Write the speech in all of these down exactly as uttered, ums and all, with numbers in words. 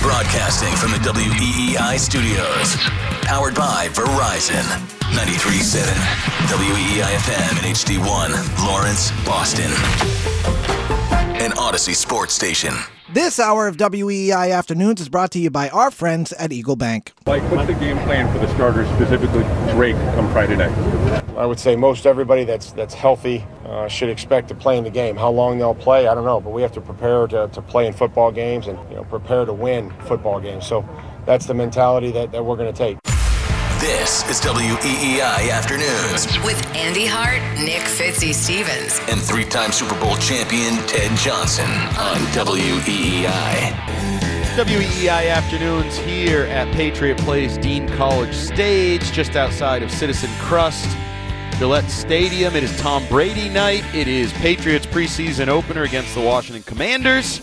Broadcasting from the W E E I studios. Powered by Verizon. ninety-three point seven W E E I F M and H D one, Lawrence, Boston. An Odyssey sports station. This hour of W E E I Afternoons is brought to you by our friends at Eagle Bank. Mike, what's the game plan for the starters, specifically Drake, come Friday night? I would say most everybody that's that's healthy uh, should expect to play in the game. How long they'll play, I don't know, but we have to prepare to, to play in football games and, you know, prepare to win football games. So that's the mentality that, that we're going to take. This is W E E I Afternoons with Andy Hart, Nick Fitzy Stevens, and three-time Super Bowl champion Ted Johnson on W E E I. W E E I Afternoons here at Patriot Place Dean College Stage, just outside of Citizen Crust, Gillette Stadium. It is Tom Brady night. It is Patriots preseason opener against the Washington Commanders.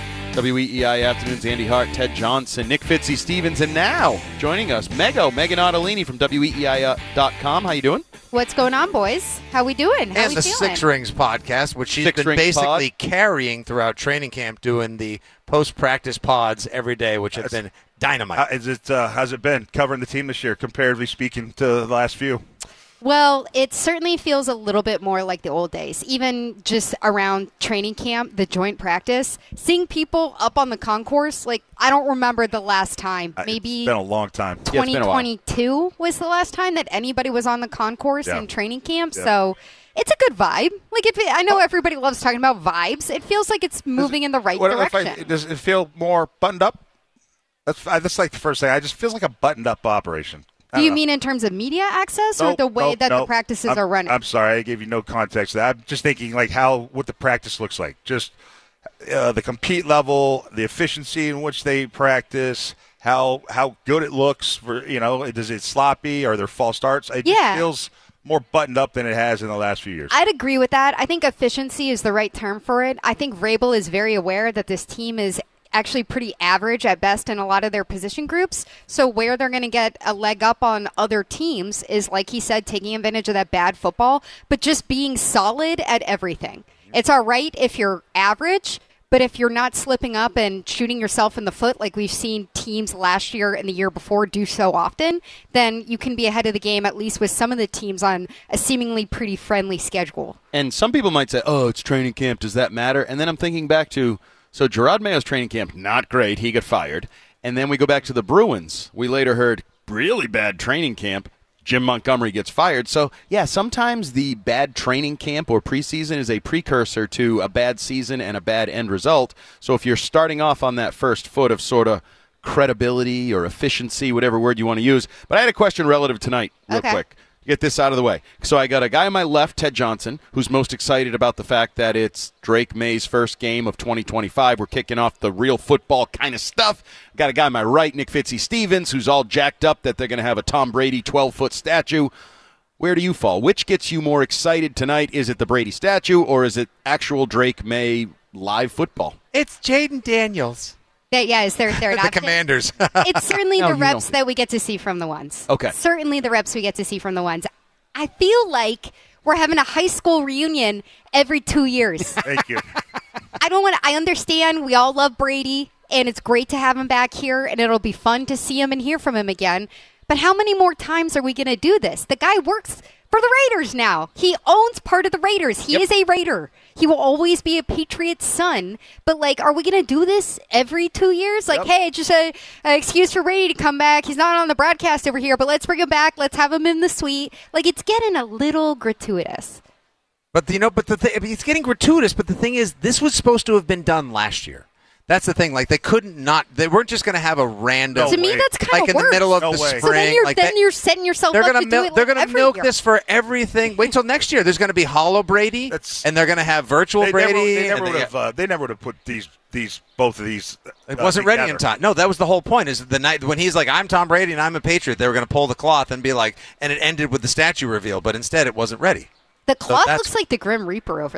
W E E I Afternoons, Andy Hart, Ted Johnson, Nick Fitzy Stevens, and now joining us, Mego, Megan Ottolini from W E E I dot com. How you doing? What's going on, boys? How we doing? How and we the feeling? Six Rings podcast, which she's Six been Rings basically pod. carrying throughout training camp, doing the post-practice pods every day, which have been dynamite. How, is it, uh, how's it been covering the team this year, comparatively speaking to the last few? Well, it certainly feels a little bit more like the old days. Even just around training camp, the joint practice, seeing people up on the concourse, like, I don't remember the last time. Maybe It's been a long time. twenty twenty-two was the last time that anybody was on the concourse Yeah. in training camp. Yeah. So it's a good vibe. Like, if it, I know everybody loves talking about vibes. It feels like it's moving in the right What, if direction. I, does it feel more buttoned up? That's, I, that's like the first thing. I just feels like a buttoned up operation. Do you mean in terms of media access or Nope, the way nope, that the nope. practices I'm, are running? I'm sorry, I gave you no context to that. I'm just thinking like how what the practice looks like. Just uh, the compete level, the efficiency in which they practice, how how good it looks. For you know, does it sloppy? Are there false starts? It Yeah. just feels more buttoned up than it has in the last few years. I'd agree with that. I think efficiency is the right term for it. I think Vrabel is very aware that this team is actually pretty average at best in a lot of their position groups. So where they're going to get a leg up on other teams is, like he said, taking advantage of that bad football, but just being solid at everything. It's all right if you're average, but if you're not slipping up and shooting yourself in the foot like we've seen teams last year and the year before do so often, then you can be ahead of the game, at least with some of the teams on a seemingly pretty friendly schedule. And some people might say, oh, it's training camp. Does that matter? And then I'm thinking back to, so Gerard Mayo's training camp, not great. He got fired. And then we go back to the Bruins. We later heard really bad training camp. Jim Montgomery gets fired. So, yeah, sometimes the bad training camp or preseason is a precursor to a bad season and a bad end result. So if you're starting off on that first foot of sort of credibility or efficiency, whatever word you want to use. But I had a question relative tonight real Okay. quick. Get this out of the way. So I got a guy on my left, Ted Johnson, who's most excited about the fact that it's Drake May's first game of twenty twenty-five. We're kicking off the real football kind of stuff. Got a guy on my right, Nick Fitzy Stevens, who's all jacked up that they're going to have a Tom Brady twelve-foot statue. Where do you fall? Which gets you more excited tonight? Is it the Brady statue or is it actual Drake May live football? It's Jaden Daniels. That, yeah, is there a third The option? Commanders. It's certainly No, the you reps don't. that we get to see from the ones. Okay. Certainly the reps we get to see from the ones. I feel like we're having a high school reunion every two years. Thank you. I don't want to, I understand we all love Brady, and it's great to have him back here, and it'll be fun to see him and hear from him again. But how many more times are we going to do this? The guy works for the Raiders now. He owns part of the Raiders. He Yep. is a Raider. He will always be a Patriots son. But, like, are we going to do this every two years? Like, Yep. hey, just an excuse for Brady to come back. He's not on the broadcast over here, but let's bring him back. Let's have him in the suite. Like, it's getting a little gratuitous. But, you know, but the th- it's getting gratuitous, but the thing is, this was supposed to have been done last year. That's the thing. Like, they couldn't not, they weren't just going to have a random. No to me, way. that's kind Like of in the worse. middle of No the way. spring. So then you're like then they- you're setting yourself They're up gonna to do milk. it They're like gonna every milk year. this for everything. Wait till next year. There's going to be Hollow Brady, That's- and they're going to have virtual They Brady. never, they and never they- would have. Uh, they never would have put these these both of these. It uh, wasn't ready in together. time. No, that was the whole point. Is the night when he's like, "I'm Tom Brady and I'm a Patriot," they were going to pull the cloth and be like, and it ended with the statue reveal. But instead, it wasn't ready. The cloth that's- looks like the Grim Reaper over there.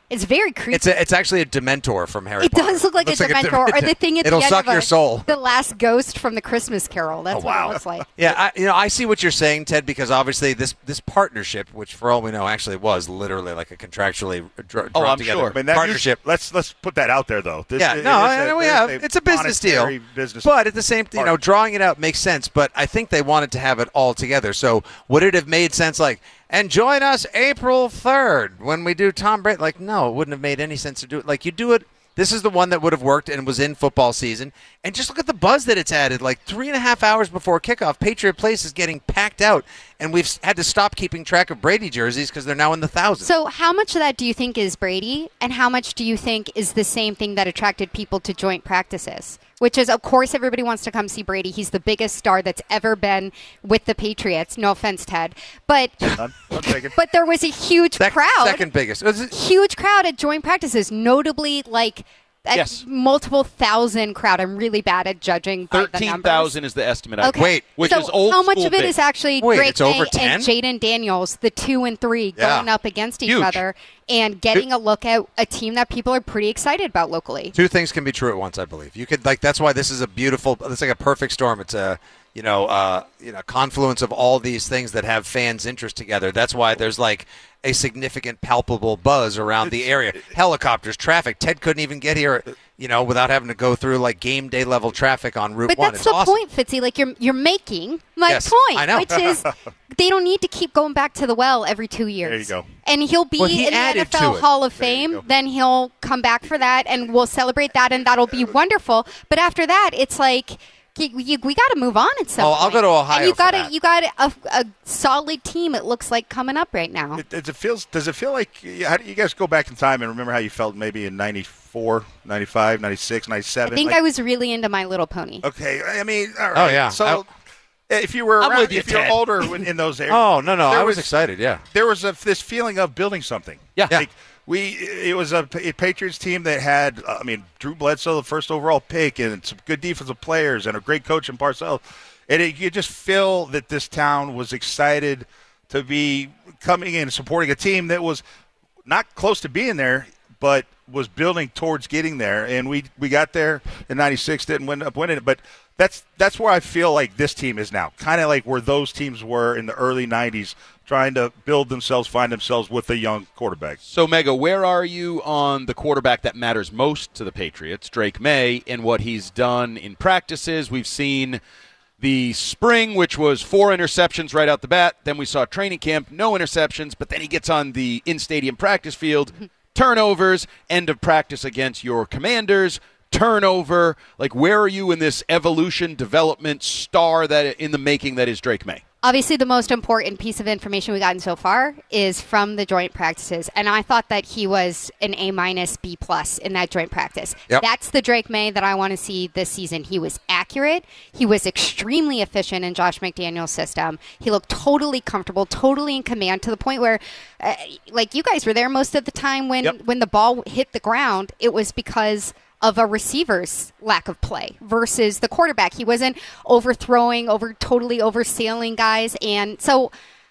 It's very creepy. It's a, it's actually a Dementor from Harry It Potter. does look like a looks Dementor, or the thing at It'll the end suck of your a- soul. the last ghost from the Christmas Carol. That's Oh, what wow. it looks like. Yeah, I, you know, I see what you're saying, Ted, because obviously this this partnership, which for all we know actually was literally like a contractually dr- Oh, drawn I'm together sure. I mean, that partnership. us- let's let's put that out there though. This, yeah, it- no, it is I a- know we there's have. a It's a business deal. monetary Business but at the same, you know, part. drawing it out makes sense. But I think they wanted to have it all together. So would it have made sense? Like, and join us April third when we do Tom Brady. Like, no, it wouldn't have made any sense to do it. Like, you do it. This is the one that would have worked and was in football season. And just look at the buzz that it's added. Like three and a half hours before kickoff, Patriot Place is getting packed out. And we've had to stop keeping track of Brady jerseys because they're now in the thousands. So how much of that do you think is Brady, and how much do you think is the same thing that attracted people to joint practices? Which is, of course, everybody wants to come see Brady. He's the biggest star that's ever been with the Patriots. No offense, Ted. But None. None taken. but there was a huge Sec- crowd. Second biggest. Was it- Huge crowd at joint practices, notably like a Yes. multiple thousand crowd. I'm really bad at judging by the Thirteen numbers. thousand is the estimate. I Okay. Wait. which so is old how much school of it big. is actually Wait, Drake it's over May ten? and Jaden Daniels, the two and three, Yeah. going up against each Huge. other and getting a look at a team that people are pretty excited about locally? Two things can be true at once, I believe. You could like that's why this is a beautiful. It's like a perfect storm. It's a you know uh, you know confluence of all these things that have fans' interest together. That's why there's like a significant, palpable buzz around the area. Helicopters, traffic. Ted couldn't even get here, you know, without having to go through like game day level traffic on Route But One. that's It's the awesome. point, Fitzy. Like you're you're making my Yes, point, I know. which is they don't need to keep going back to the well every two years. There you go. And he'll be Well, he in the added N F to L it. Hall of There you Fame. go. Then he'll come back for that, and we'll celebrate that, and that'll be wonderful. But after that, it's like. You, you, we got to move on at some Oh, point. I'll go to Ohio And you for got that. You got a, a solid team. It looks like coming up right now. It, does it feels? Does it feel like? How do you guys go back in time and remember how you felt maybe in ninety-four, ninety-five, ninety-six, ninety-seven? I think Like- I was really into My Little Pony. Okay, I mean, all right. Oh, yeah. So, if you were I'm around, with you, if you're Ted. older in, in those areas, Oh no, no, there I was, excited. Yeah. There was a, this feeling of building something. Yeah. Like we, it was a, a Patriots team that had, uh, I mean, Drew Bledsoe, the first overall pick, and some good defensive players, and a great coach in Parcells. And it, you just feel that this town was excited to be coming in and supporting a team that was not close to being there, but was building towards getting there. And we, we got there in ninety-six, didn't win up winning it, but that's that's where I feel like this team is now, kind of like where those teams were in the early nineties, trying to build themselves, find themselves with a young quarterback. So, Mega, where are you on the quarterback that matters most to the Patriots, Drake May, and what he's done in practices? We've seen the spring, which was four interceptions right out the bat. Then we saw training camp, no interceptions, but then he gets on the in-stadium practice field, turnovers, end of practice against your Commanders, turnover. Like, where are you in this evolution, development star that in the making that is Drake May? Obviously, the most important piece of information we've gotten so far is from the joint practices, and I thought that he was an A minus, B plus in that joint practice. Yep. That's the Drake May that I want to see this season. He was accurate. He was extremely efficient in Josh McDaniel's system. He looked totally comfortable, totally in command, to the point where, uh, like you guys were there most of the time when Yep. when the ball hit the ground, it was because of a receiver's lack of play versus the quarterback. He wasn't overthrowing, over totally oversailing guys. And so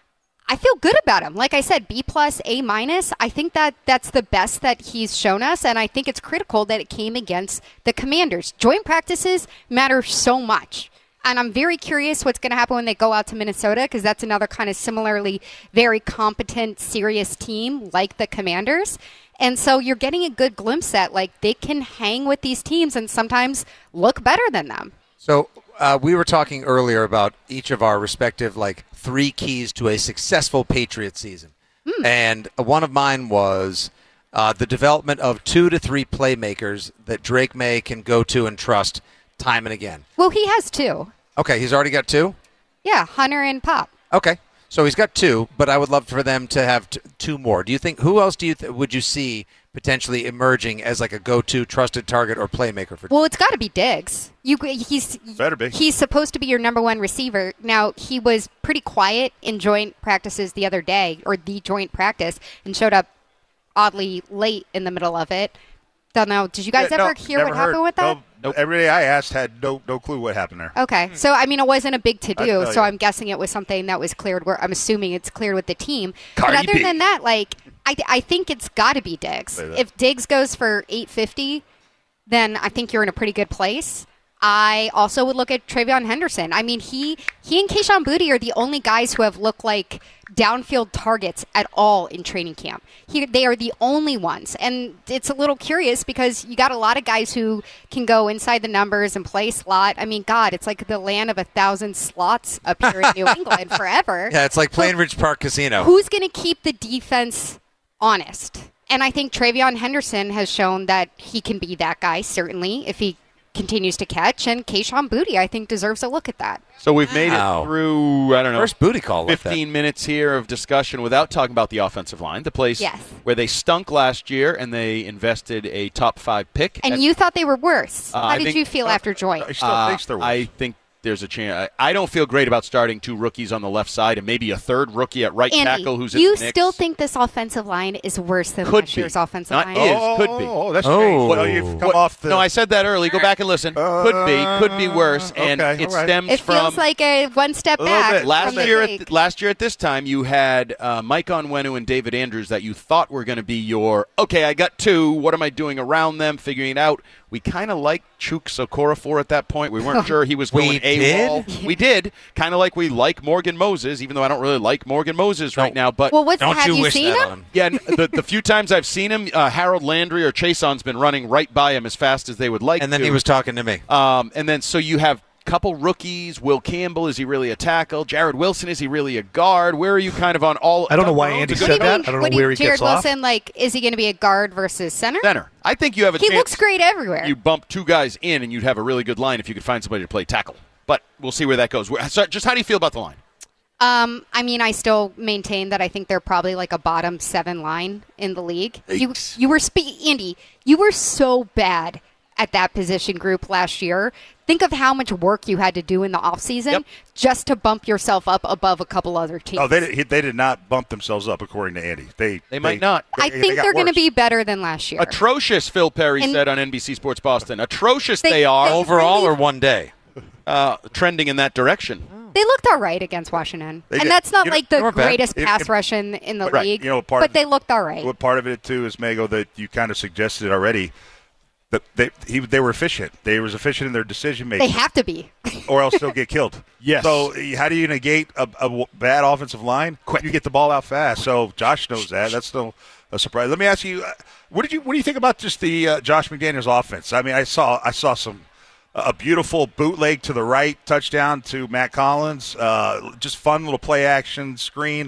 I feel good about him. Like I said, B plus, A minus. I think that that's the best that he's shown us. And I think it's critical that it came against the Commanders. Joint practices matter so much. And I'm very curious what's going to happen when they go out to Minnesota, because that's another kind of similarly very competent, serious team like the Commanders. And so you're getting a good glimpse at, like, they can hang with these teams and sometimes look better than them. So uh, we were talking earlier about each of our respective like three keys to a successful Patriot season, Hmm. and one of mine was uh, the development of two to three playmakers that Drake May can go to and trust time and again. Well, he has two. Okay, he's already got two. Yeah, Hunter and Pop. Okay, so he's got two, but I would love for them to have t- two more. Do you think who else do you th- would you see potentially emerging as like a go-to trusted target or playmaker for? Well, it's got to be Diggs. You, he's Better be. He's supposed to be your number one receiver. Now, he was pretty quiet in joint practices the other day, or the joint practice, and showed up oddly late in the middle of it. Don't know. Did you guys Yeah, ever no, hear never what heard. happened with that? No, Everybody I asked had no no clue what happened there. Okay, so I mean, it wasn't a big to I do. tell So you. I'm guessing it was something that was cleared. Where I'm assuming it's cleared with the team. Cardi but other B. than that, like, I, I think it's got to be Diggs. If Diggs goes for eight fifty, then I think you're in a pretty good place. I also would look at Travion Henderson. I mean, he he and Kayshon Boutte are the only guys who have looked like downfield targets at all in training camp. He, they are the only ones. And it's a little curious because you got a lot of guys who can go inside the numbers and play slot. I mean, God, it's like the land of a thousand slots up here in New England forever. Yeah, it's like Plainridge Park Casino. Who's going to keep the defense honest? And I think Travion Henderson has shown that he can be that guy, certainly, if he continues to catch, and Kayshon Boutte, I think, deserves a look at that. So we've made Wow. it through, I don't know, First Boutte call like fifteen minutes here of discussion without talking about the offensive line, the place Yes. where they stunk last year and they invested a top five pick. And at- you thought they were worse. Uh, How I did think- you feel after joining? He still Uh, thinks they're worse. I think there's a chance. I I don't feel great about starting two rookies on the left side and maybe a third rookie at right Andy, tackle who's in you the mix. still think this offensive line is worse than Could last be. year's offensive Not line? is. oh, could be. Oh, that's Oh. changed. Well, you've come What- off the. no, I said that early. Go back and listen. could be, could be worse, and okay, it all right. stems It from feels like a one step A little back. bit. last from the year. league. At, last year at this time, you had uh, Mike Onwenu and David Andrews that you thought were going to be your. Okay, I got two. What am I doing around them? Figuring it out. We kind of liked Chuk Sokorafor at that point. We weren't sure he was We going AWOL. We did. Kind of like we like Morgan Moses, even though I don't really like Morgan Moses right now. But well, what's Don't have you, you wish seen that him? on him? yeah, n- the, the few times I've seen him, uh, Harold Landry or Chason's been running right by him as fast as they would like And then to. he was talking to me. Um, and then so you have a couple rookies. Will Campbell, is he really a tackle? Jared Wilson, is he really a guard? Where are you kind of on all? I don't know why Doug Andy Maroon's a said good What do you that. mean? I don't know what do you- where he Jared gets off. Wilson, like, is he going to be a guard versus center? center. I think you have a He chance. looks great everywhere. You bump two guys in, and you'd have a really good line if you could find somebody to play tackle. But we'll see where that goes. Where- So just how do you feel about the line? Um, I mean, I still maintain that I think they're probably like a bottom seven line in the league. You, Yikes. you were spe- Andy, you were so bad at that position group last year. Think of how much work you had to do in the offseason Yep. just to bump yourself up above a couple other teams. Oh, they did, they did not bump themselves up, according to Andy. They They might not. I they- think they got they're going to worse. be better than last year. Atrocious, Phil Perry And- said on N B C Sports Boston. Atrocious They- they, are. they- Overall really- or one day? uh, trending in that direction. They looked all right against Washington. They and did. that's not You know, like the they weren't bad. greatest It- pass it- rush in, in the Right. league, You know, part but of- they looked all right. What part of it too is, Mago, that you kind of suggested already. That they he, they were efficient. They was efficient in their decision making. They have to be. or else they'll get killed. Yes. So how do you negate a, a w- bad offensive line? Quick. You get the ball out fast. So Josh knows that. That's no a surprise. Let me ask you, uh, what did you what do you think about just the uh, Josh McDaniels offense? I mean, I saw I saw some a beautiful bootleg to the right, touchdown to Matt Collins. Uh, just fun little play action screen.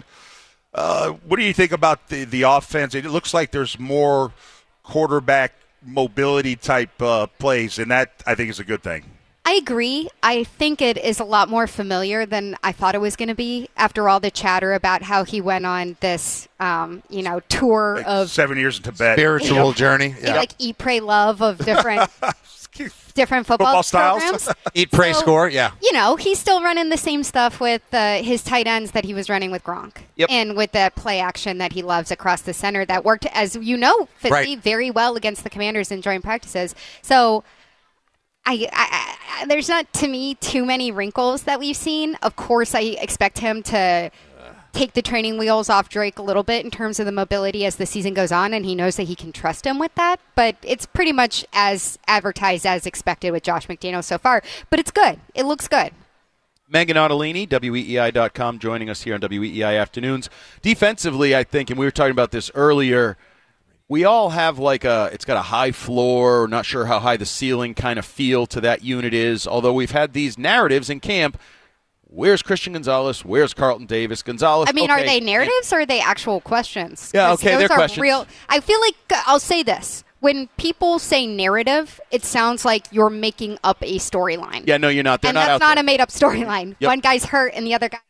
Uh, what do you think about the the offense? It looks like there's more quarterback mobility type uh, plays, and that I think is a good thing. I agree. I think it is a lot more familiar than I thought it was going to be after all the chatter about how he went on this, um, you know, tour Like of seven years in Tibet. Spiritual journey. yeah, like eat, pray, love of different different football, Football styles. programs. Eat, pray, So, score. Yeah. You know, he's still running the same stuff with uh, his tight ends that he was running with Gronk. Yep. And with the play action that he loves across the center that worked, as you know, Fitzy, Right. very well against the Commanders in joint practices. So I, I, I, there's not, to me, too many wrinkles that we've seen. Of course, I expect him to take the training wheels off Drake a little bit in terms of the mobility as the season goes on, and he knows that he can trust him with that. But it's pretty much as advertised as expected with Josh McDaniels so far. But it's good. It looks good. Megan Ottolini, W E E I dot com, joining us here on W E E I Afternoons. Defensively, I think, and we were talking about this earlier, we all have like a, it's got a high floor, not sure how high the ceiling kind of feel to that unit is, although we've had these narratives in camp. Where's Christian Gonzalez? Where's Carlton Davis? Gonzalez. I mean, okay, are they and- narratives or are they actual questions? Yeah, 'Cause okay, those they're are questions. Real. I feel like uh, I'll say this: when people say narrative, it sounds like you're making up a storyline. Yeah, no, you're not. They're and not that's out not there. a made-up storyline. Yep. One guy's hurt, and the other guy,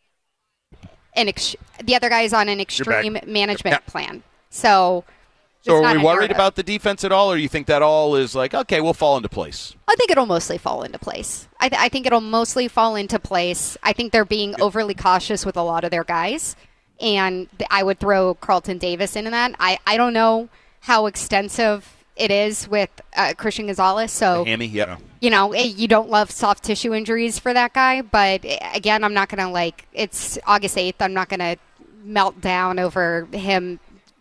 an ex- the other guy's on an extreme management Yep. plan. So, So it's are not we a worried narrative. about the defense at all, or do you think that all is like, okay, we'll fall into place? I think it'll mostly fall into place. I, th- I think it'll mostly fall into place. I think they're being overly cautious with a lot of their guys, and th- I would throw Carlton Davis into that. I, I don't know how extensive it is with uh, Christian Gonzalez, so Hammy, yeah. you know eh, you don't love soft tissue injuries for that guy. But eh, again, I'm not gonna like. It's August eighth. I'm not gonna melt down over him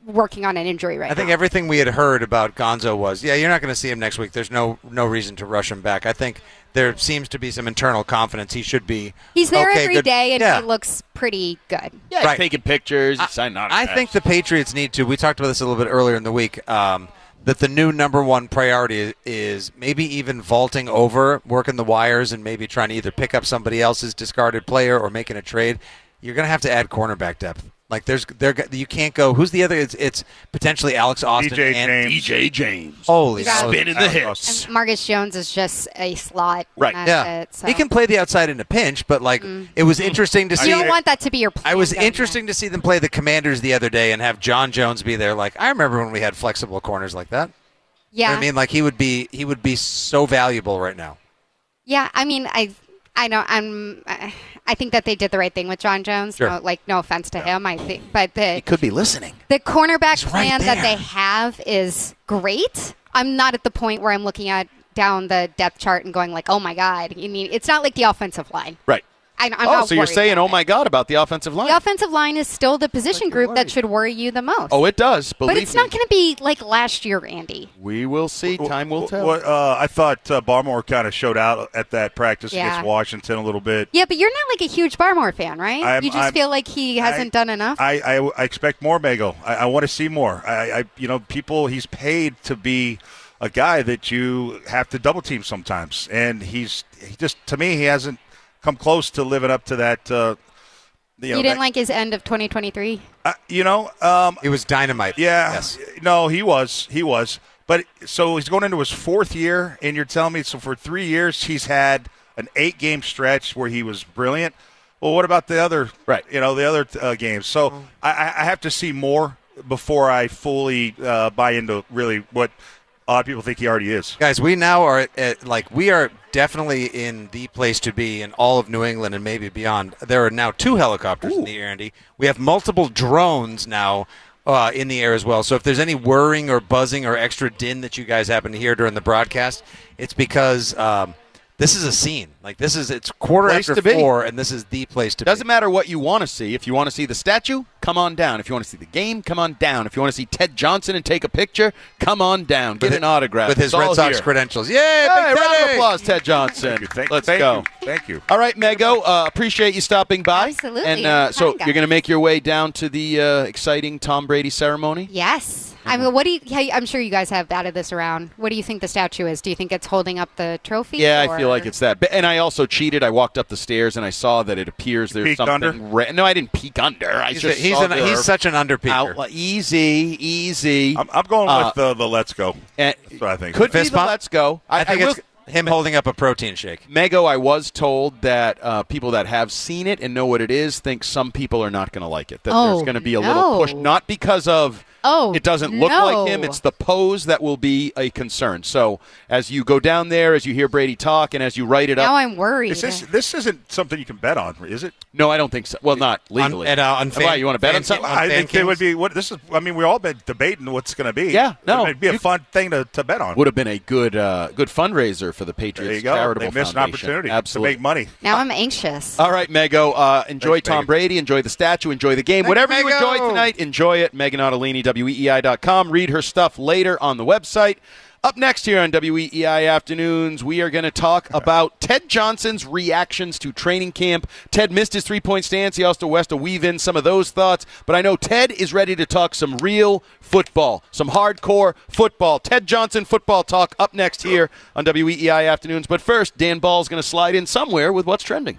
working on an injury right I think now. everything we had heard about Gonzo was, yeah, you're not going to see him next week. There's no no reason to rush him back. I think there seems to be some internal confidence. He should be. He's there okay, every good. day, and yeah. he looks pretty good. Yeah, he's Right. taking pictures. I, He's signing I autographs. think the Patriots need to. We talked about this a little bit earlier in the week. Um, that the new number one priority is, is maybe even vaulting over, working the wires, and maybe trying to either pick up somebody else's discarded player or making a trade. You're going to have to add cornerback depth. Like there's, there, you can't go. Who's the other? It's, it's potentially Alex Austin D J and James. D J James. Holy You got- Spinning the Alex hips. Austin. And Marcus Jones is just a slot. and Right. that's Yeah, it, so. he can play the outside in a pinch, but like it was interesting to see. You don't want that to be your plan. I was going interesting to see them play the Commanders the other day and have John Jones be there. Like I remember when we had flexible corners like that. in. Yeah. You know what I mean, like he would be, he would be so valuable right now. Yeah, I mean, I, I don't, I'm, I think that they did the right thing with John Jones. Sure. No, like, no offense to him, I think, but the He could be listening. the cornerback right plan that there. they have is great. I'm not at the point where I'm looking at down the depth chart and going like, oh my god. I mean, it's not like the offensive line. Right. I, I'm oh, not so you're worried saying, about oh my it. God, about the offensive line? The offensive line is still the position Like you're group that worried. should worry you the most. Oh, it does. Believe but it's me. not going to be like last year, Andy. We will see. Time will tell. What, uh, I thought uh, Barmore kind of showed out at that practice Yeah. against Washington a little bit. Yeah, but you're not like a huge Barmore fan, right? I'm- you just I'm- feel like he hasn't I- done enough. I, I, I expect more, Mago. I, I want to see more. I, I, you know, people. He's paid to be a guy that you have to double team sometimes, and he's he just to me he hasn't come close to living up to that. Uh, you know, you didn't that- like his end of twenty twenty-three? uh, you know, um, It was dynamite. yeah, Yes. no, he was, he was. But so he's going into his fourth year, and you're telling me so for three years he's had an eight-game stretch where he was brilliant. Well, what about the other, Right. You know, the other uh, games. So I, I have to see more before I fully uh, buy into really what a lot of people think he already is. Guys, we now are at, at, like we are definitely in the place to be in all of New England and maybe beyond. There are now two helicopters in the air, Andy. We have multiple drones now uh, in the air as well. So if there's any whirring or buzzing or extra din that you guys happen to hear during the broadcast, it's because um, this is a scene. Like this is it's quarter Place after to be. four, and this is the place to Doesn't be. matter what you want to see. If you want to see the statue, come on down. If you want to see the game, come on down. If you want to see Ted Johnson and take a picture, come on down. Get With an it- autograph. with his It's all Red Sox here. credentials. Yay! Hey, Big round of Teddy! applause, Ted Johnson. Thank you. Thank, Let's thank go. You. Thank you. All right, Mego, uh, appreciate you stopping by. Absolutely. And uh, so Hi, guys. you're going to make your way down to the uh, exciting Tom Brady ceremony? Yes. I mean, what do you? hey, I'm sure you guys have batted this around. What do you think the statue is? Do you think it's holding up the trophy? Yeah, or- I feel like it's that. But- And I also cheated. I walked up the stairs and I saw that it appears there's peeked something. under? Ra- no, I didn't peek under. I He's, just a, he's, saw an, there he's such an underpeaker. out- easy, easy. I'm, I'm going Uh, with uh, the let's go. and That's what I think. Could Fist be the bump? let's go. I think will- it's him holding up a protein shake. Mego, I was told that uh, people that have seen it and know what it is think some people are not going to like it. That Oh, there's going to be a no. little push, not because of Oh, it doesn't look no. like him. It's the pose that will be a concern. So as you go down there, as you hear Brady talk, and as you write it Now up, I'm worried. Is this this isn't something you can bet on, is it? no, I don't think so. Well, not legally. On, and, uh, on Why, fan- you want to bet fan- on something? on I Fan think there would Kings? be what this is. I mean, we all been debating what's going to be. Yeah, no, it'd be a you- fun thing to, to bet on. Would have been a good uh, good fundraiser for the Patriots There you go. Charitable They missed an Foundation. opportunity Absolutely. to make money. now I'm anxious. All right, Mego. Uh, enjoy Thanks, Tom Megan. Brady. Enjoy the statue. Enjoy the game. Thanks, Whatever you Mego. enjoy tonight, enjoy it. Megan Ottolini, W E E I dot com. Read her stuff later on the website. Up next here on W E E I Afternoons, we are going to talk about Ted Johnson's reactions to training camp. Ted missed his three-point stance. He also has to weave in some of those thoughts. But I know Ted is ready to talk some real football, some hardcore football. Ted Johnson football talk up next here on W E E I Afternoons. But first, Dan Ball's going to slide in somewhere with what's trending.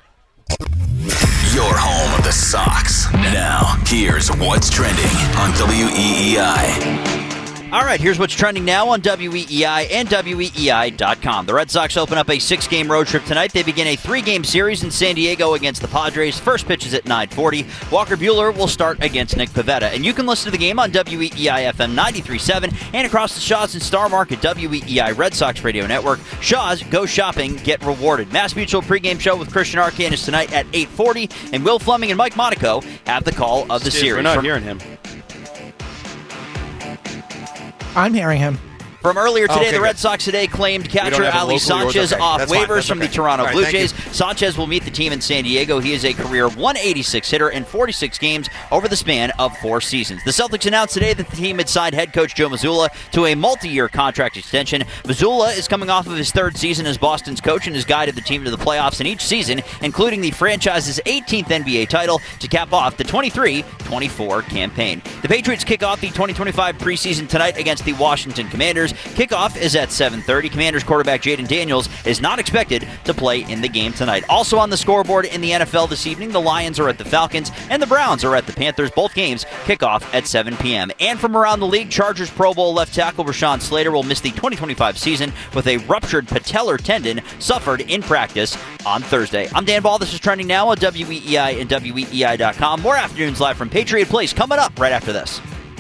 Your home of the Sox. Now, here's what's trending on W E E I. All right, here's what's trending now on W E E I and W E E I dot com. The Red Sox open up a six-game road trip tonight. They begin a three-game series in San Diego against the Padres. First pitch is at nine forty. Walker Buehler will start against Nick Pivetta. And you can listen to the game on W E E I F M ninety-three point seven and across the Shaw's and Star Market W E E I Red Sox Radio Network. Shaw's, go shopping, get rewarded. Mass Mutual pregame show with Christian Arcand is tonight at eight forty. And Will Fleming and Mike Monaco have the call of the Steve, series. We're not From- hearing him. I'm hearing him. From earlier today, Okay, the good. Red Sox today claimed catcher have it Ali locally, or is Sanchez that- off That's fine, waivers that's from okay. the Toronto All right, Blue thank Jays. Sanchez will meet the team in San Diego. He is a career one eighty-six hitter in forty-six games over the span of four seasons. The Celtics announced today that the team had signed head coach Joe Mazzulla to a multi-year contract extension. Mazzulla is coming off of his third season as Boston's coach and has guided the team to the playoffs in each season, including the franchise's eighteenth N B A title to cap off the twenty-three twenty-four campaign. The Patriots kick off the twenty twenty-five preseason tonight against the Washington Commanders. Kickoff is at seven thirty. Commanders quarterback Jaden Daniels is not expected to play in the game tonight. Also on the scoreboard in the N F L this evening, the Lions are at the Falcons and the Browns are at the Panthers. Both games kick off at seven p.m. And from around the league, Chargers Pro Bowl left tackle Rashawn Slater will miss the twenty twenty-five season with a ruptured patellar tendon suffered in practice on Thursday. I'm Dan Ball. This is Trending Now on W E E I and W E E I dot com. More afternoons live from Patriot Place coming up right after this.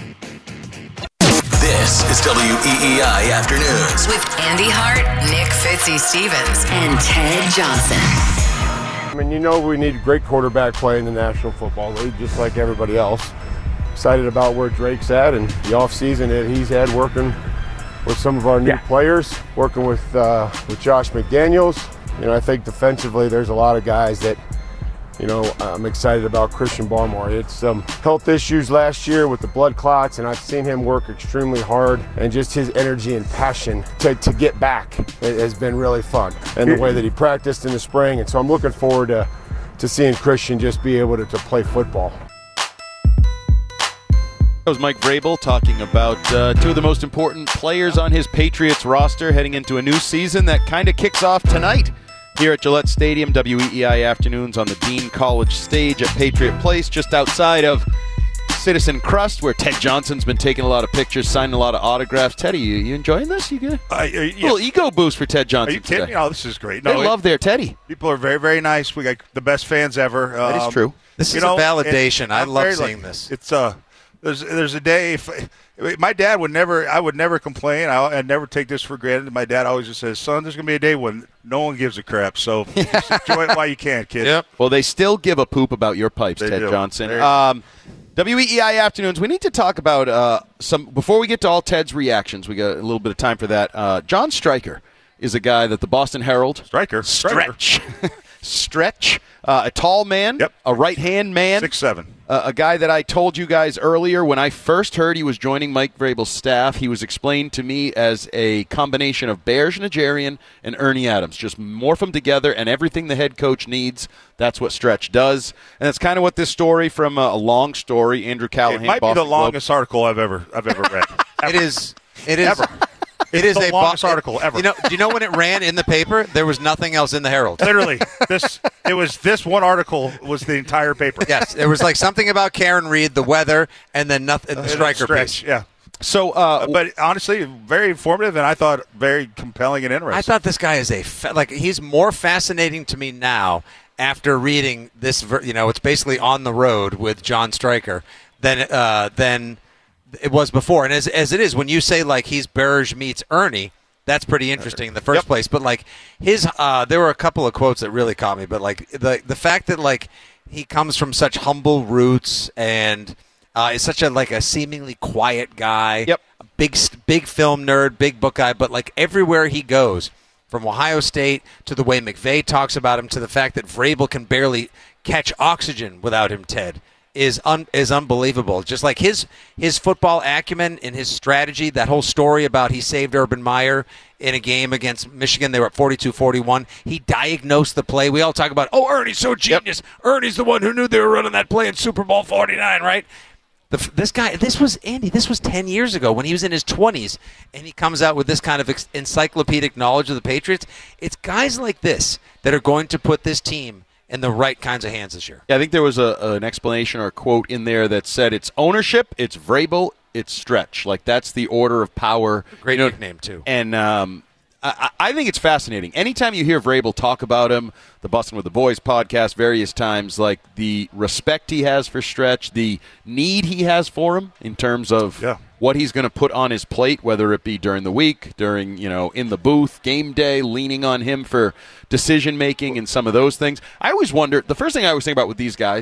This is W E E I Afternoons. With Andy Hart, Nick Fitzy Stevens, and Ted Johnson. I mean, you know we need great quarterback play in the National Football League, just like everybody else. Excited about where Drake's at and the offseason that he's had working with some of our new Yeah. players, working with uh, with Josh McDaniels. You know, I think defensively there's a lot of guys that, you know, I'm excited about Christian Barmore. It's some health issues last year with the blood clots, and I've seen him work extremely hard, and just his energy and passion to, to get back has been really fun. And the way that he practiced in the spring, and so I'm looking forward to, to seeing Christian just be able to, to play football. That was Mike Vrabel talking about uh, two of the most important players on his Patriots roster heading into a new season that kind of kicks off tonight here at Gillette Stadium. W E E I Afternoons on the Dean College stage at Patriot Place, just outside of Citizen Crust, where Ted Johnson's been taking a lot of pictures, signing a lot of autographs. Teddy, you, you enjoying this? You good? Uh, uh, A yeah. little ego boost for Ted Are Johnson you kidding today. me? Oh, this is great. They No, it- love their Teddy. people are very, very nice. We got the best fans ever. That is Um, true. This you is a know, validation. and I I'm love very seeing lucky. this. It's uh, there's there's a day. If, my dad would never. I would never complain. I, I'd never take this for granted. My dad always just says, "Son, there's gonna be a day when no one gives a crap. So just enjoy it while you can, kid." Yep. Well, they still give a poop about your pipes, They Ted do. Johnson. Very- Um, W E E I Afternoons, we need to talk about uh, some, before we get to all Ted's reactions, we got a little bit of time for that. Uh, John Stryker is a guy that the Boston Herald. Striker. Stretch. Stretch. Uh, a tall man. Yep. A right-hand man. Six seven. Uh, a guy that I told you guys earlier when I first heard he was joining Mike Vrabel's staff. He was explained to me as a combination of Bears Najarian and Ernie Adams. Just morph them together, and everything the head coach needs, that's what Stretch does. And that's kind of what this story from uh, a long story, Andrew Callahan. It might be Boston the Globe- longest article I've ever I've ever read. It is. It is. Ever. It It's is the a longest bo- article ever. You know? Do you know when it ran in the paper? There was nothing else in the Herald. Literally, this it was this one article was the entire paper. Yes, there was like something about Karen Reed, the weather, and then nothing. The And Striker Stretch, piece. yeah. So, uh, But honestly, very informative, and I thought very compelling and interesting. I thought this guy is a fa- like he's more fascinating to me now after reading this. Ver- you know, it's basically On the Road with John Stryker than uh, than it was before. And as as it is, when you say like he's Burge meets Ernie, that's pretty interesting in the first Yep. place. But like his, uh, there were a couple of quotes that really caught me. But like the the fact that like he comes from such humble roots and uh, is such a like a seemingly quiet guy. Yep. A big big film nerd, big book guy. But like everywhere he goes, from Ohio State to the way McVay talks about him to the fact that Vrabel can barely catch oxygen without him, Ted. Is un, is unbelievable. Just like his his football acumen and his strategy, that whole story about he saved Urban Meyer in a game against Michigan. They were at forty-two forty-one. He diagnosed the play. We all talk about, oh, Ernie's so genius. Yep. Ernie's the one who knew they were running that play in Super Bowl forty-nine, right? The, this guy, this was, Andy, this was ten years ago when he was in his twenties, and he comes out with this kind of ex- encyclopedic knowledge of the Patriots. It's guys like this that are going to put this team in the right kinds of hands this year. Yeah, I think there was a, an explanation or a quote in there that said it's ownership, it's Vrabel, it's Stretch. Like, that's the order of power. Great you know, nickname, too. And um, I, I think it's fascinating. Anytime you hear Vrabel talk about him, the Bustin' with the Boys podcast, various times, like the respect he has for Stretch, the need he has for him in terms of Yeah. what he's going to put on his plate, whether it be during the week, during, you know, in the booth, game day, leaning on him for decision-making and some of those things. I always wonder, the first thing I always think about with these guys,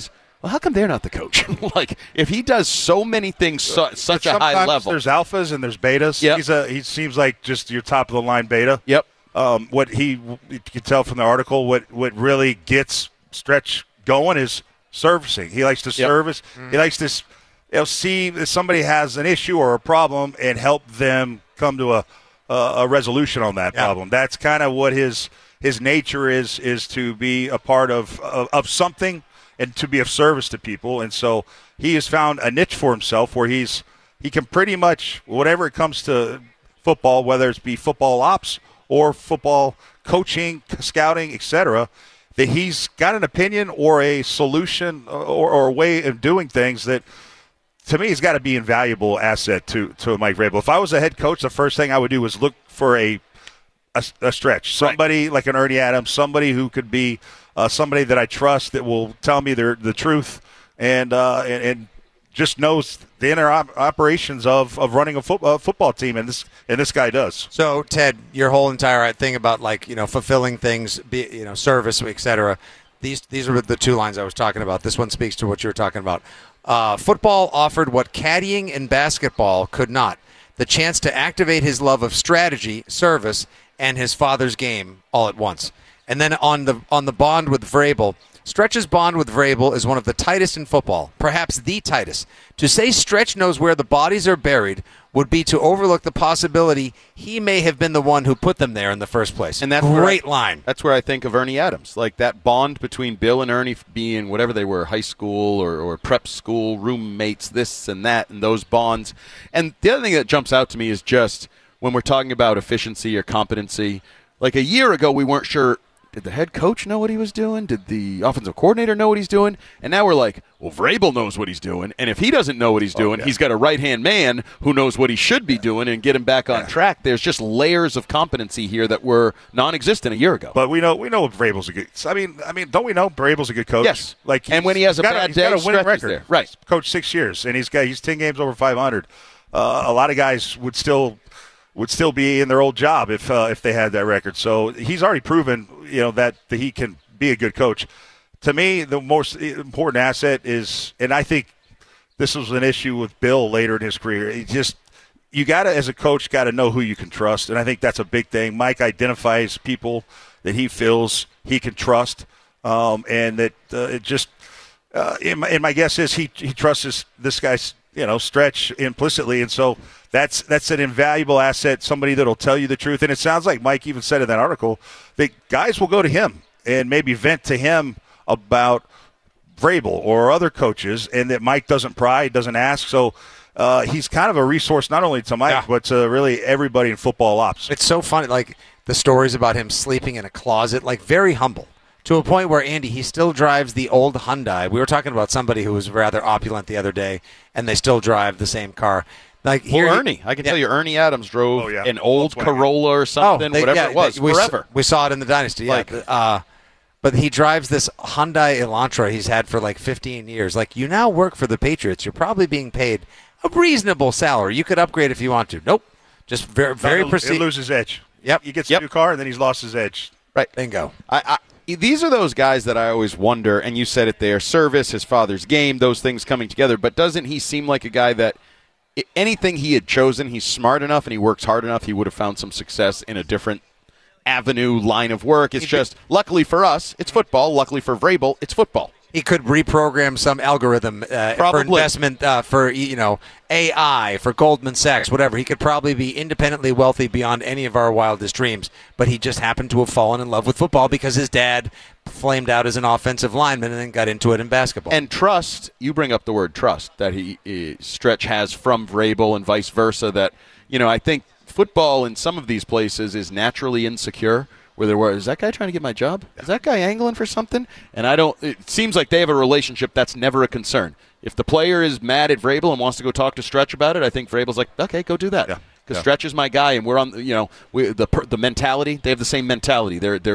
well, how come they're not the coach? Like, if he does so many things so, such a high level. There's alphas and there's betas. Yep. He's a, he seems like just your top-of-the-line beta. Yep. Um, what he you can tell from the article, what, what really gets Stretch going is servicing. He likes to Yep. service. Mm-hmm. He likes to you know, see if somebody has an issue or a problem and help them come to a a, a resolution on that Yeah. problem. That's kind of what his his nature is, is to be a part of, of of something and to be of service to people. And so he has found a niche for himself where he's he can pretty much, whatever it comes to football, whether it's be football ops or football coaching, scouting, et cetera, that he's got an opinion or a solution or, or a way of doing things that, to me, has got to be an invaluable asset to, to Mike Vrabel. If I was a head coach, the first thing I would do was look for a a, a stretch, somebody right. like an Ernie Adams, somebody who could be uh, somebody that I trust that will tell me their, the truth and, uh, and and just knows the inner op- operations of, of running a fo- uh, football team, and this and this guy does. So, Ted, your whole entire thing about, like, you know, fulfilling things, be, you know, service, et cetera, these, these are the two lines I was talking about. This one speaks to what you were talking about. Uh, football offered what caddying and basketball could not, the chance to activate his love of strategy, service, and his father's game all at once. And then on the on the bond with Vrabel, Stretch's bond with Vrabel is one of the tightest in football, perhaps the tightest. To say Stretch knows where the bodies are buried would be to overlook the possibility he may have been the one who put them there in the first place. And that's great I, line. That's where I think of Ernie Adams, like that bond between Bill and Ernie being whatever they were, high school or, or prep school, roommates, this and that, and those bonds. And the other thing that jumps out to me is just when we're talking about efficiency or competency, like a year ago we weren't sure, did the head coach know what he was doing? Did the offensive coordinator know what he's doing? And now we're like, well, Vrabel knows what he's doing. And if he doesn't know what he's doing, oh, yeah. he's got a right-hand man who knows what he should be doing and get him back on yeah. track. There's just layers of competency here that were non-existent a year ago. But we know we know Vrabel's a good. I mean, I mean, don't we know Vrabel's a good coach? Yes. Like, and when he has a got bad a, day, he's got a winning record. There. Right. He's coached six years, and he's got he's ten games over five hundred. Uh, a lot of guys would still. would still be in their old job if uh, if they had that record. So he's already proven, you know, that, that he can be a good coach. To me, the most important asset is, and I think this was an issue with Bill later in his career, he just you got to, as a coach, got to know who you can trust, and I think that's a big thing. Mike identifies people that he feels he can trust, um, and that uh, it just uh, – and, my, and my guess is he, he trusts this, this guy's, you know, Stretch implicitly, and so – That's that's an invaluable asset, somebody that will tell you the truth. And it sounds like Mike even said in that article that guys will go to him and maybe vent to him about Vrabel or other coaches, and that Mike doesn't pry, doesn't ask. So uh, he's kind of a resource not only to Mike, yeah. but to really everybody in football ops. It's so funny, like the stories about him sleeping in a closet, like very humble. To a point where, Andy, he still drives the old Hyundai. We were talking about somebody who was rather opulent the other day, and they still drive the same car. Like here, well, Ernie, I can yeah. tell you, Ernie Adams drove oh, yeah. an old Corolla or something, oh, they, whatever yeah, it was, they, we forever. Saw, we saw it in the Dynasty, yeah. Like, uh, but he drives this Hyundai Elantra he's had for like fifteen years. Like, you now work for the Patriots. You're probably being paid a reasonable salary. You could upgrade if you want to. Nope. Just very, very prestigious. He loses edge. Yep. He gets yep. a new car, and then he's lost his edge. Right. Bingo. I, I, these are those guys that I always wonder, and you said it there, service, his father's game, those things coming together. But doesn't he seem like a guy that anything he had chosen, he's smart enough and he works hard enough, he would have found some success in a different avenue, line of work. It's just, luckily for us, it's football. Luckily for Vrabel, it's football. He could reprogram some algorithm uh, for investment uh, for, you know, A I, for Goldman Sachs, whatever. He could probably be independently wealthy beyond any of our wildest dreams, but he just happened to have fallen in love with football because his dad flamed out as an offensive lineman and then got into it in basketball. And trust, you bring up the word trust, that he, he Stretch has from Vrabel and vice versa, that, you know, I think football in some of these places is naturally insecure. Where there were, is that guy trying to get my job? Is that guy angling for something? And I don't, it seems like they have a relationship that's never a concern. If the player is mad at Vrabel and wants to go talk to Stretch about it, I think Vrabel's like, okay, go do that. Because yeah. yeah. Stretch is my guy, and we're on, you know, we, the the mentality, they have the same mentality. They're, they're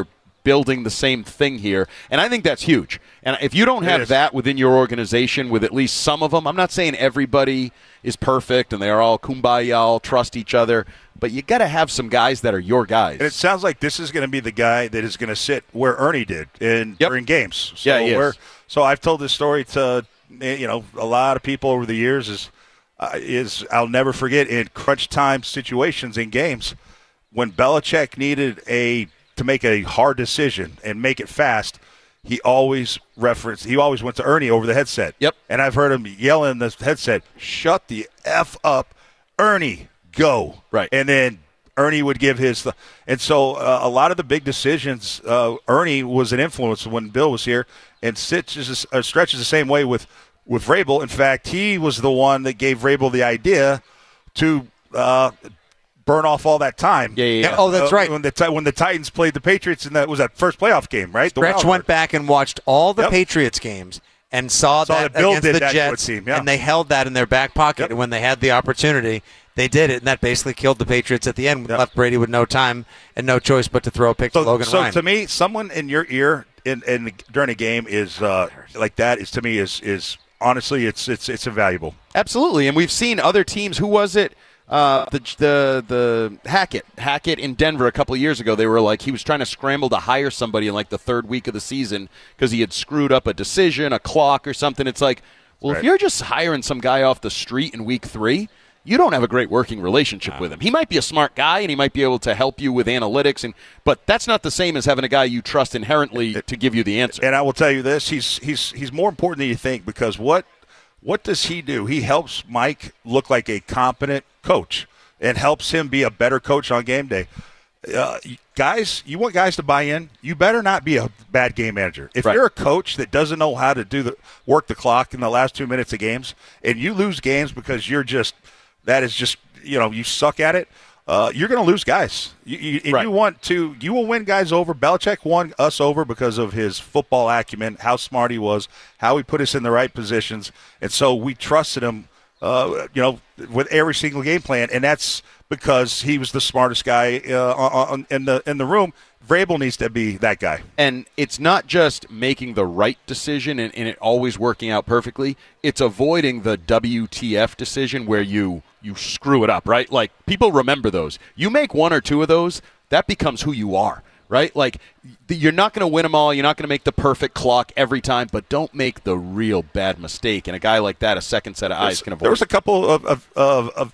building the same thing here. And I think that's huge. And if you don't have that within your organization with at least some of them, I'm not saying everybody is perfect and they are all kumbaya, all trust each other, but you got to have some guys that are your guys. And it sounds like this is going to be the guy that is going to sit where Ernie did in yep. during games. So yeah, he is. So I've told this story to you know a lot of people over the years. Is uh, is I'll never forget in crunch time situations in games when Belichick needed a to make a hard decision and make it fast. He always referenced. He always went to Ernie over the headset. Yep. And I've heard him yell in the headset, "Shut the F up, Ernie, go!" Right. And then Ernie would give his. Th- and so uh, a lot of the big decisions, uh, Ernie was an influence when Bill was here, and Stretch is uh, Stretch is the same way with with Vrabel. In fact, he was the one that gave Vrabel the idea to. Uh, burn off all that time. Yeah, yeah, yeah. Oh, that's uh, right. When the when the Titans played the Patriots, and that was that first playoff game, right? The Stretch went back and watched all the yep. Patriots games and saw, saw that, that Bill against did the that Jets, to a team, yeah. and they held that in their back pocket. Yep. And when they had the opportunity, they did it, and that basically killed the Patriots at the end. Yep. Left Brady with no time and no choice but to throw a pick so, to Logan so Ryan. to me, someone in your ear in, in during a game is uh, like that is to me is is honestly it's it's it's invaluable. Absolutely, and we've seen other teams. Who was it? Uh, the the the Hackett Hackett in Denver a couple of years ago. They were like he was trying to scramble to hire somebody in like the third week of the season because he had screwed up a decision, a clock, or something. It's like, well, right. if you're just hiring some guy off the street in week three, you don't have a great working relationship wow. with him. He might be a smart guy and he might be able to help you with analytics, and but that's not the same as having a guy you trust inherently to give you the answer. And I will tell you this: he's he's he's more important than you think because what. What does he do? He helps Mike look like a competent coach and helps him be a better coach on game day. Uh, guys, you want guys to buy in, you better not be a bad game manager. If right. you're a coach that doesn't know how to do the work the clock in the last two minutes of games and you lose games because you're just – that is just – you know, you suck at it, uh, you're going to lose guys. You, you, and right. you want to – you will win guys over. Belichick won us over because of his football acumen, how smart he was, how he put us in the right positions. And so we trusted him, uh, you know, with every single game plan. And that's because he was the smartest guy uh, on, in the in the room. Vrabel needs to be that guy. And it's not just making the right decision and, and it always working out perfectly. It's avoiding the W T F decision where you – you screw it up, right? Like, people remember those. You make one or two of those, that becomes who you are, right? Like, you're not going to win them all. You're not going to make the perfect clock every time, but don't make the real bad mistake. And a guy like that, a second set of eyes can avoid. There was a couple of, of, of, of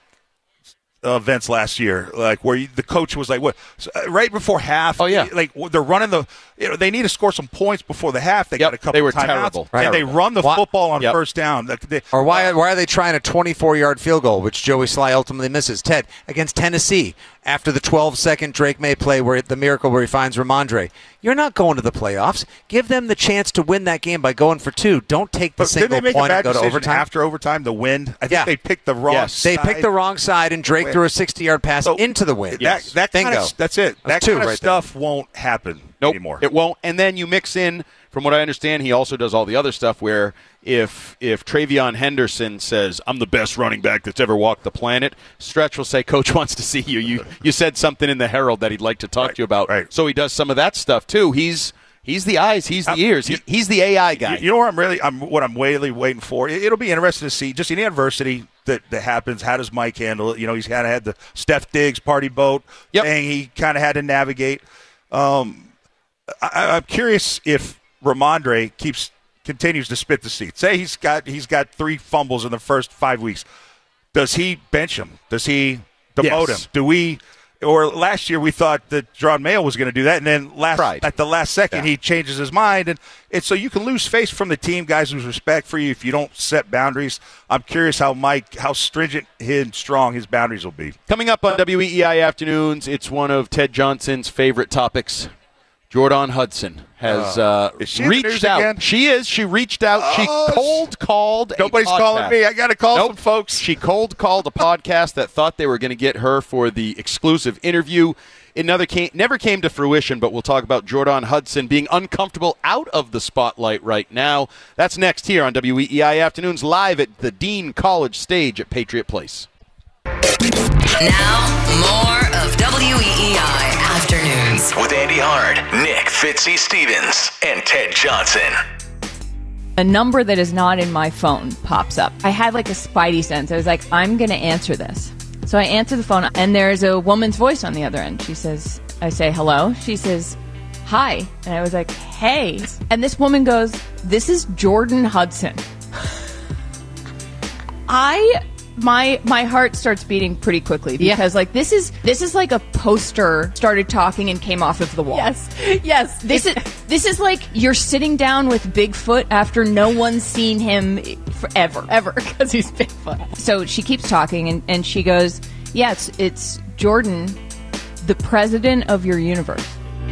events last year, like where you, the coach was like, "What?" So, uh, right before half. Oh yeah, like they're running the. You know, they need to score some points before the half. They yep, got a couple. They were timeouts, terrible, and terrible. they run the why, football on yep. first down. They, they, or why? Why are they trying a twenty-four yard field goal, which Joey Sly ultimately misses? Ted against Tennessee after the twelve second Drake May play, where the miracle where he finds Ramondre. You're not going to the playoffs. Give them the chance to win that game by going for two. Don't take the but single didn't they make point a bad and go to overtime. After overtime, the wind. I think yeah. they picked the wrong. Yes. side. They picked the wrong side, and Drake threw a sixty yard pass so into the wind. That, Yes. that kind Bingo. of, that's it. That's that kind of right stuff there. won't happen nope, anymore. It won't. And then you mix in, from what I understand, he also does all the other stuff where if if Travion Henderson says, "I'm the best running back that's ever walked the planet," Stretch will say, "Coach wants to see you. You you said something in the Herald that he'd like to talk right, to you about." Right. So he does some of that stuff too. He's he's the eyes, he's the I'm, ears, he, he's the A I guy. You, you know what I'm really I'm what I'm really waiting for? It, it'll be interesting to see just any adversity that, that happens. How does Mike handle it? You know, he's kind of had the Steph Diggs party boat yep. thing. He kind of had to navigate. Um, I, I'm curious if Ramondre keeps continues to spit the seat. Say he's got he's got three fumbles in the first five weeks. Does he bench him? Does he demote yes. him? Do we? Or last year we thought that Jerod Mayo was going to do that, and then last Pride. at the last second yeah. he changes his mind, and, and so you can lose face from the team, guys lose respect for you if you don't set boundaries. I'm curious how Mike, how stringent and strong his boundaries will be. Coming up on W E E I Afternoons, it's one of Ted Johnson's favorite topics. Jordan Hudson has uh, uh, she reached out. Again? She is. She reached out. She oh, cold called. Nobody's a calling me. I got to call nope. some folks. She cold called a podcast that thought they were going to get her for the exclusive interview. It never came, never came to fruition, but we'll talk about Jordan Hudson being uncomfortable out of the spotlight right now. That's next here on W E E I Afternoons, live at the Dean College stage at Patriot Place. Now, more of W E E I Afternoons. With Andy Hard, Nick Fitzy Stevens, and Ted Johnson. A number that is not in my phone pops up. I had like a spidey sense. I was like, I'm going to answer this. So I answer the phone, and there's a woman's voice on the other end. She says, I say, hello. She says, hi. And I was like, hey. And this woman goes, this is Jordan Hudson. I... My my heart starts beating pretty quickly because yeah. like this is this is like a poster started talking and came off of the wall. Yes, yes. This is this is like you're sitting down with Bigfoot after no one's seen him forever, ever because he's Bigfoot. So she keeps talking and, and she goes, "Yeah, it's it's Jordan, the president of your universe."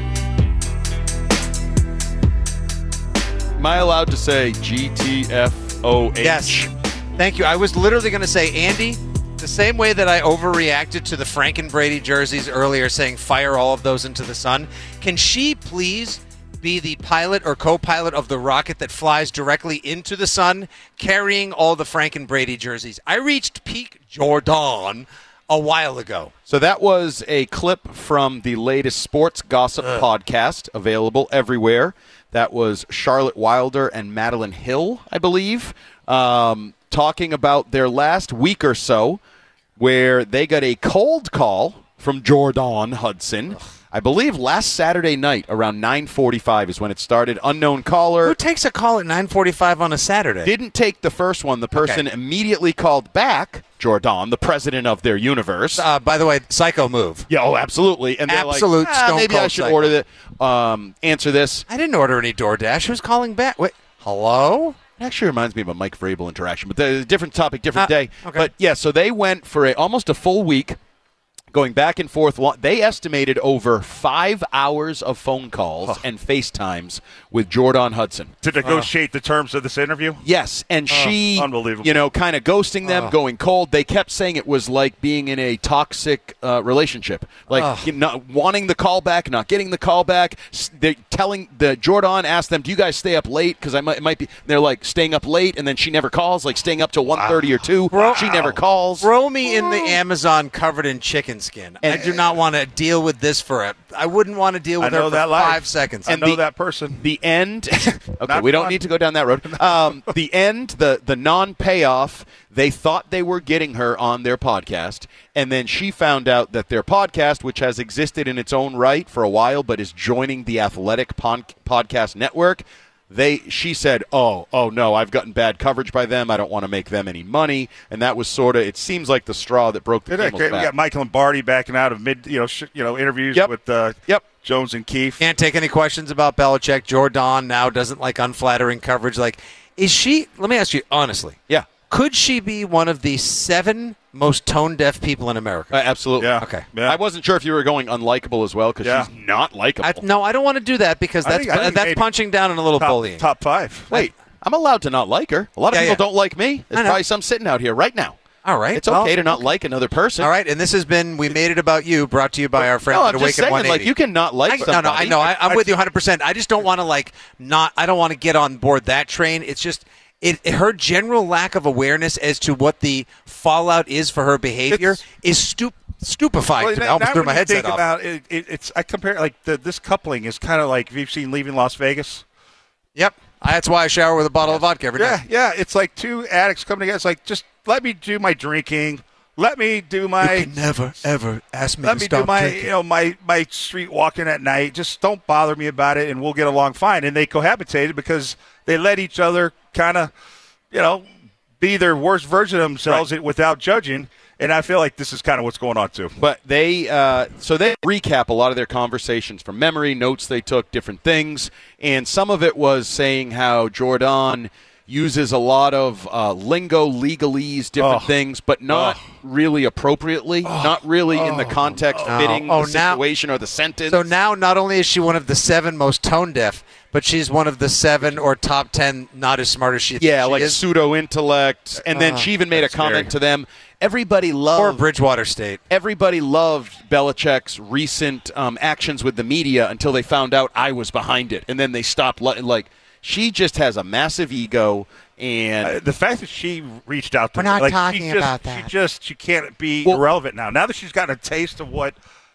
Am I allowed to say G T F O H? Yes. Thank you. I was literally going to say, Andy, the same way that I overreacted to the Frankenbrady jerseys earlier saying fire all of those into the sun, can she please be the pilot or co-pilot of the rocket that flies directly into the sun carrying all the Frankenbrady jerseys? I reached peak Jordan a while ago. So that was a clip from the latest Sports Gossip Ugh. podcast, available everywhere. That was Charlotte Wilder and Madeline Hill, I believe. Um... talking about their last week or so where they got a cold call from Jordan Hudson. Ugh. I believe last Saturday night around nine forty-five is when it started. Unknown caller. Who takes a call at nine forty-five on a Saturday? Didn't take the first one. The person okay. immediately called back Jordan, the president of their universe. Uh, by the way, psycho move. Yeah, oh, absolutely. And they're Absolute like, ah, stone maybe I should psycho. order the, um, answer this. I didn't order any DoorDash. Who's calling back? Wait, hello? It actually reminds me of a Mike Vrabel interaction, but a different topic, different uh, day. Okay. But, yeah, so they went for a, almost a full week going back and forth. They estimated over five hours of phone calls oh. and FaceTimes with Jordan Hudson. To negotiate oh. the terms of this interview? Yes, and oh, she, unbelievable. you know, kind of ghosting them, oh. going cold. They kept saying it was like being in a toxic uh, relationship, like oh. you know, not wanting the call back, not getting the call back. They're telling the Jordan asked them, "Do you guys stay up late?" Because I might, it might be. They're like staying up late, and then she never calls, like staying up till one thirty wow. or two. Wow. She never calls. Throw me in the Amazon covered in chicken skin. And, I do not want to deal with this for it. I wouldn't want to deal with I know her for that five life. seconds. I And know the, that person. The end. Okay, Not we don't fun. need to go down that road. Um, the end, the the non-payoff. They thought they were getting her on their podcast, and then she found out that their podcast, which has existed in its own right for a while, but is joining the Athletic pon- Podcast Network. They, she said, oh, oh no, I've gotten bad coverage by them. I don't want to make them any money. And that was sort of, it seems like the straw that broke the camel's We back. got Michael Lombardi backing out of mid, you know, sh- you know, interviews Yep. with uh, Yep. Jones and Keefe. Can't take any questions about Belichick. Jordan now doesn't like unflattering coverage. Like, is she, let me ask you honestly. Yeah. Could she be one of the seven most tone-deaf people in America? Uh, absolutely. Yeah. Okay. Yeah. I wasn't sure if you were going unlikable as well, because Yeah. she's not likable. I, no, I don't want to do that because I that's think- I think that's maybe punching down and a little top, bullying. top five. Wait, I'm allowed to not like her. A lot of Yeah, people yeah. don't like me. There's I know. probably some sitting out here right now. All right. It's okay well, to not like another person. All right, and this has been We Made It About You, brought to you by our friends No, at I'm just Awaken saying, one eighty. like, you can not like I, somebody. No, no, I know. I, I'm with you one hundred percent. I just don't want to, like, not, I don't want to get on board that train. It's just, it, it her general lack of awareness as to what the fallout is for her behavior It's- is stup- stupefying Well, to me. I now, almost now threw when my you headset think off. about it, it, it's I compare like the, this coupling is kind of like if you've seen Leaving Las Vegas. Yep. That's why I shower with a bottle of vodka every Yeah, night. yeah. It's like two addicts coming together. It's like just let me do my drinking. Let me do my. You can never, ever ask me Let to me stop do my, drinking. you know, my my street walking at night. Just don't bother me about it, and we'll get along fine. And they cohabitated because they let each other kind of, you know, be their worst version of themselves Right. without judging. And I feel like this is kind of what's going on too. But they, uh, so they recap a lot of their conversations from memory, notes they took, different things. And some of it was saying how Jordan uses a lot of uh, lingo, legalese, different Oh. things, but not Oh. really appropriately, Oh. not really in the Oh. context Oh. fitting Oh, the now- situation or the sentence. So now not only is she one of the seven most tone deaf, but she's one of the seven or top ten not as smart as she thinks yeah, she like is. pseudo intellect. And then Oh, she even made a that's comment very- to them. Everybody loved Or Bridgewater State. Everybody loved Belichick's recent um, actions with the media until they found out I was behind it, and then they stopped. Letting, like, she just has a massive ego, and Uh, the fact that she reached out to We're not like, talking she just, about that. She just she can't be Well- irrelevant now. Now that she's gotten a taste of what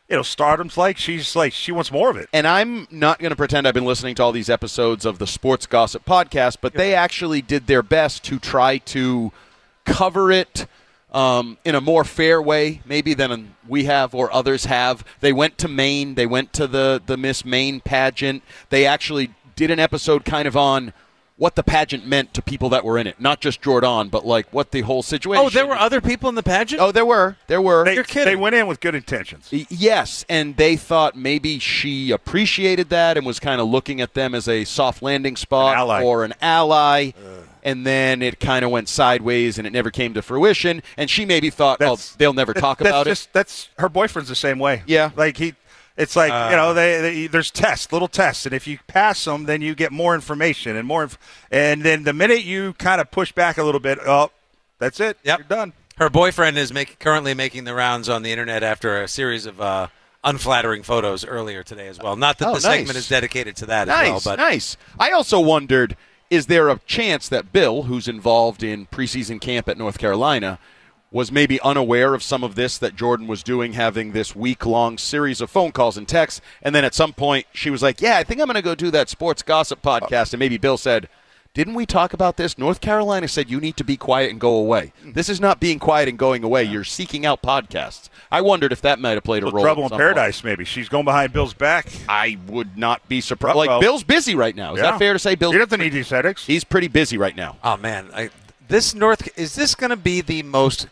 you know, Stardom's like, she's like, she wants more of it. And I'm not going to pretend I've been listening to all these episodes of the Sports Gossip podcast, but they actually did their best to try to cover it um, in a more fair way, maybe than we have or others have. They went to Maine. They went to the, the Miss Maine pageant. They actually did an episode kind of on what the pageant meant to people that were in it. Not just Jordan, but like what the whole situation. Oh, there were other people in the pageant? Oh, there were. There were. They, You're kidding. They went in with good intentions. Y- Yes, and they thought maybe she appreciated that and was kind of looking at them as a soft landing spot An ally. or an ally. And then it kind of went sideways and it never came to fruition. And she maybe thought, oh, they'll never talk that's about just, it. That's her boyfriend's the same way. Yeah. Like he, it's like, Uh, you know, they, they there's tests, little tests, and if you pass them, then you get more information and more. Inf- and then the minute you kind of push back a little bit, oh, that's it. Yep. You're done. Her boyfriend is make, currently making the rounds on the internet after a series of uh, unflattering photos earlier today as well. Not that Oh, the segment nice. is dedicated to that Nice, as well, but nice. I also wondered, is there a chance that Bill, who's involved in preseason camp at North Carolina, was maybe unaware of some of this that Jordan was doing, having this week-long series of phone calls and texts, and then at some point she was like, yeah, I think I'm going to go do that Sports Gossip podcast, and maybe Bill said, didn't we talk about this? North Carolina said you need to be quiet and go away. This is not being quiet and going away. You're seeking out podcasts. I wondered if that might have played a Well, role. Trouble at in some Paradise, maybe. She's going behind Bill's back. point. I would not be surprised. Well, Like, Bill's busy right now. Is yeah. that fair to say? Bill's He doesn't need these headaches. He's pretty busy right now. oh man, I, this North is this going to be the most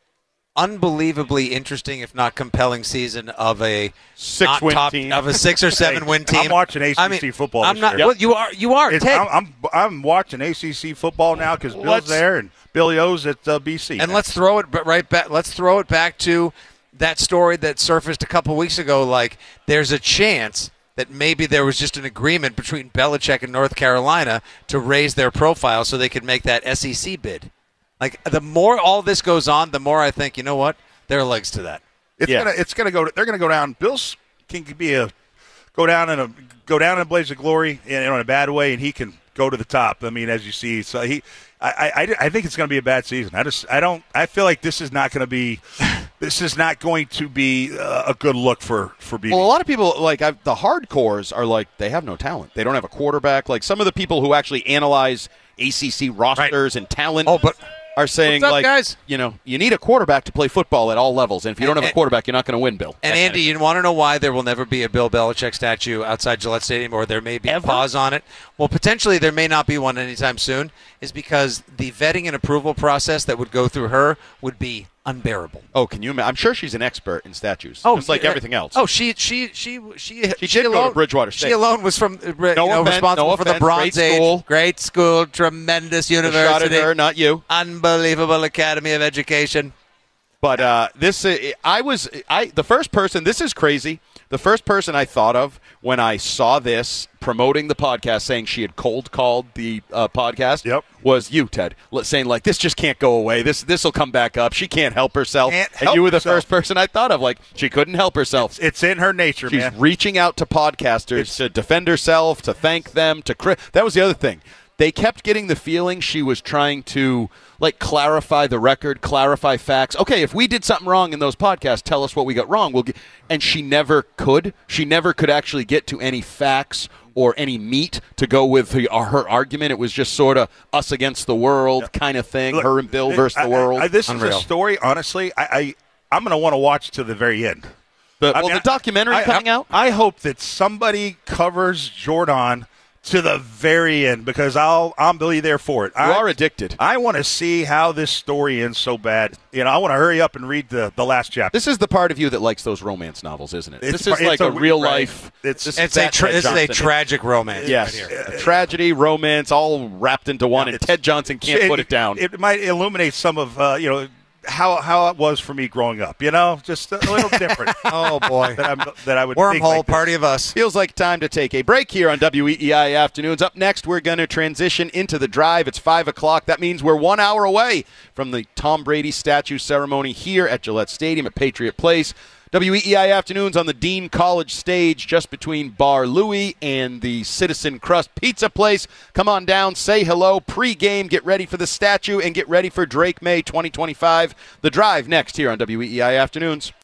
unbelievably interesting, if not compelling, season of a Six-win not top, team. of a six or seven Hey, win team. I'm watching A C C I mean, football I'm this not. year. Well, you are. You are. It's, Ted. I'm, I'm I'm watching A C C football now because Bill's Let's- there and Billy O's at uh, B C. And let's throw it but right back. Let's throw it back to that story that surfaced a couple weeks ago. Like, there's a chance that maybe there was just an agreement between Belichick and North Carolina to raise their profile so they could make that S E C bid. Like, the more all this goes on, the more I think, you know what, there are legs to that. It's Yeah. gonna it's gonna go. They're gonna go down. Bills can be a go down in a go down in a blaze of glory in, in a bad way, and he can go to the top. I mean, as you see, so he. I, I, I think it's going to be a bad season. I just I don't I feel like this is not going to be this is not going to be uh, a good look for for B B. Well, a lot of people, like I've, the hardcores, are like, they have no talent. They don't have a quarterback. Like some of the people who actually analyze A C C rosters and talent Oh, but are saying, What's up, like, guys? you know, you need a quarterback to play football at all levels. And if you don't have a And- quarterback, you're not going to win, Bill. And Andy, you want to know why there will never be a Bill Belichick statue outside Gillette Stadium, or there may be Ever? a pause on it? Well, potentially there may not be one anytime soon, is because the vetting and approval process that would go through her would be unbearable. Oh, can you imagine? I'm sure she's an expert in statues, just like yeah. everything else. Oh, she she she she She did go to alone, Bridgewater She State. alone was from uh, you know, offense, responsible no for the offense, Bronze great Age. school. Great school, tremendous A shot at university, her, not you. unbelievable Academy of Education. But uh, this, uh, I was, I the first person. This is crazy. The first person I thought of when I saw this promoting the podcast, saying she had cold called the uh, podcast, Yep. was you, Ted, L- saying like, this just can't go away. This this will come back up. She can't help herself. Can't and help you were the herself. first person I thought of. Like, she couldn't help herself. It's in her nature, She's man. reaching out to podcasters It's- to defend herself, to thank them, to cri- that was the other thing. They kept getting the feeling she was trying to like clarify the record, clarify facts. Okay, if we did something wrong in those podcasts, tell us what we got wrong. We'll get, and she never could. She never could actually get to any facts or any meat to go with the, uh, her argument. It was just sort of us against the world kind of thing. Look, her and Bill I- versus the I- world. I- this Unreal. is a story. Honestly, I, I I'm going to want to watch to the very end. the, I well, mean, the documentary I- I- coming out. I hope that somebody covers Jordan to the very end because I'll I'll be there for it. You I, are addicted. I want to see how this story ends so bad. You know, I want to hurry up and read the, the last chapter. This is the part of you that likes those romance novels, isn't it? It's this is part- like it's a, a- real right. life. It's- this It's is a that tra- Ted this is a Johnson. tragic romance. Yes, right here. a tragedy, romance, all wrapped into one, and It's- Ted Johnson can't put it down. It might illuminate some of uh, you know how how it was for me growing up. You know, just a little different. Oh boy, that, I'm, that I would think wormhole like this. party of us. Feels like time to take a break here on W E E I Afternoons. Up next, we're going to transition into the drive. It's five o'clock. That means we're one hour away from the Tom Brady statue ceremony here at Gillette Stadium at Patriot Place. W E E I Afternoons on the Dean College stage just between Bar Louie and the Citizen Crust Pizza Place. Come on down, say hello, pregame, get ready for the statue, and get ready for Drake May twenty twenty-five. The drive next here on W E E I Afternoons.